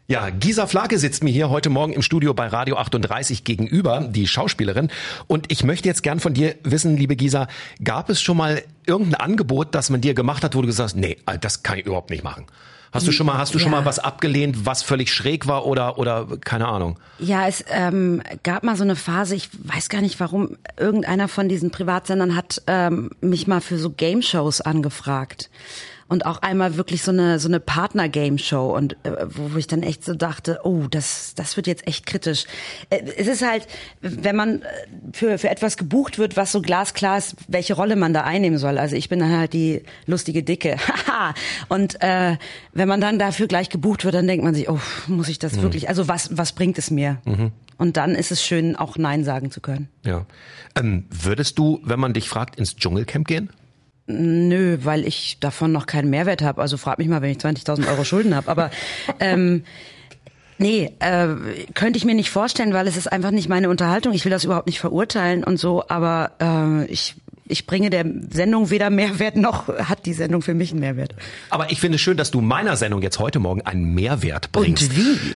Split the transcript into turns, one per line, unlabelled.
Ja, Gisa Flake sitzt mir hier heute Morgen im Studio bei Radio 38 gegenüber, die Schauspielerin. Und ich möchte jetzt gern von dir wissen, liebe Gisa, gab es schon mal irgendein Angebot, das man dir gemacht hat, wo du gesagt hast, nee, das kann ich überhaupt nicht machen? Hast du schon mal was abgelehnt, was völlig schräg war oder keine Ahnung?
Ja, es gab mal so eine Phase, ich weiß gar nicht warum, irgendeiner von diesen Privatsendern hat mich mal für so Game-Shows angefragt. Und auch einmal wirklich so eine Partner-Game-Show und wo ich dann echt so dachte, oh, das wird jetzt echt kritisch. Es ist halt, wenn man für etwas gebucht wird, was so glasklar ist, welche Rolle man da einnehmen soll. Also ich bin dann halt die lustige Dicke. Und wenn man dann dafür gleich gebucht wird, dann denkt man sich, oh, muss ich das wirklich, also was bringt es mir? Und dann ist es schön, auch Nein sagen zu können.
Ja. Würdest du, wenn man dich fragt, ins Dschungelcamp gehen?
Nö, weil ich davon noch keinen Mehrwert habe. Also frag mich mal, wenn ich 20.000 Euro Schulden habe. Aber nee, könnte ich mir nicht vorstellen, weil es ist einfach nicht meine Unterhaltung. Ich will das überhaupt nicht verurteilen und so. Aber ich bringe der Sendung weder Mehrwert noch hat die Sendung für mich einen Mehrwert.
Aber ich finde es schön, dass du meiner Sendung jetzt heute Morgen einen Mehrwert bringst.
Und wie?